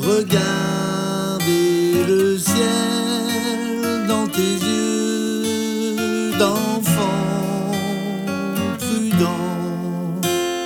Regarder le ciel dans tes yeux d'enfant prudent,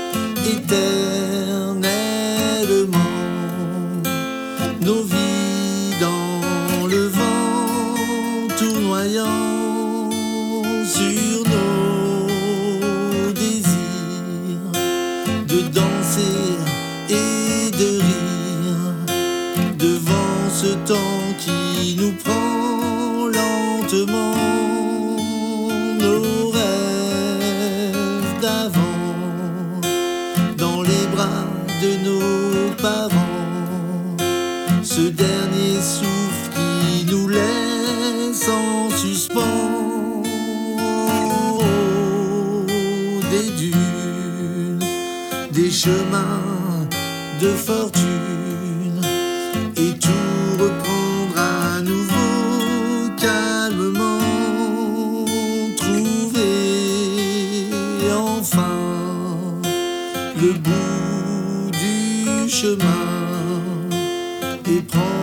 éternellement, nos vies dans le vent tournoyant sur nos désirs de danser et de rire devant ce temps qui nous prend lentement, nos rêves d'avant dans les bras de nos parents, ce dernier souffle qui nous laisse en suspens des dunes, des chemins de fortune, et tout reprendre à nouveau calmement, trouver enfin le bout du chemin et prendre